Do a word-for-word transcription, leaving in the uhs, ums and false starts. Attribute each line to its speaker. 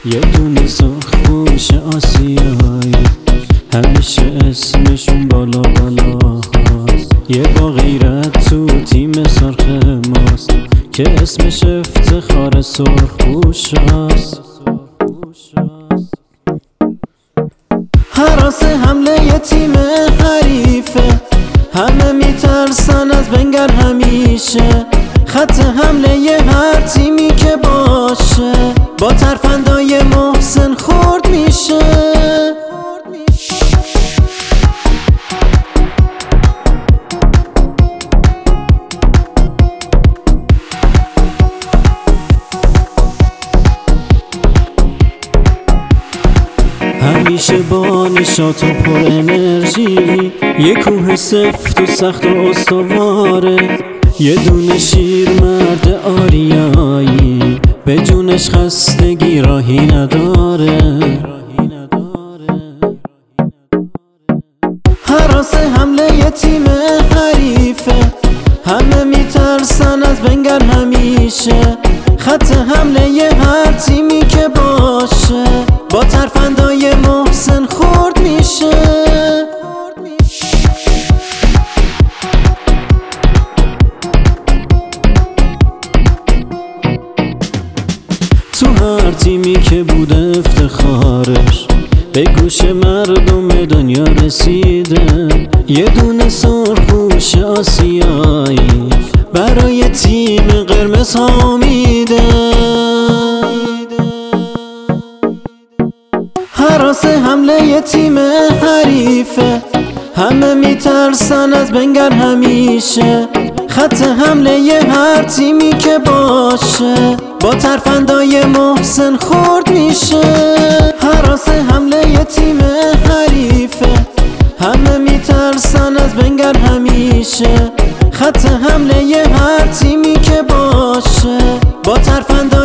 Speaker 1: یه دونه سرخپوش آسیایی، همیشه اسمشون بالا بالا هاست. یه با غیرت تو تیم سرخ ماست که اسمش افتخار سرخپوش هاست. حراس حمله یه تیم حریفه، همه میترسن از بنگر همیشه. خط حمله یه هر تیمی که باشه با ترفندای محسن خورد میشه. همیشه با نشاط و پر انرژی، یه کوه سفت و سخت و استواره. یه دونه شیر مرد آریایی، به جونش خستگی راهی نداره. حراس حمله یه تیم حریفه، همه میترسن از بنگر همیشه. خط حمله یه هر تیمی که باشه با ترفندای محسن خورد میشه. تو هر تیمی که بود افتخارش به گوش مردم دنیا رسیده. یه دونه سرخپوش آسیایی برای تیم قرمز ها میده. حراس حمله یه تیم حریفه، همه میترسن از بنگر همیشه. خط حمله یه هر تیمی که باشه با ترفندای محسن خورد میشه. حراس حمله یه تیم حریفه، همه میترسن از بنگر همیشه. خط حمله یه هر تیمی که باشه با ترفندای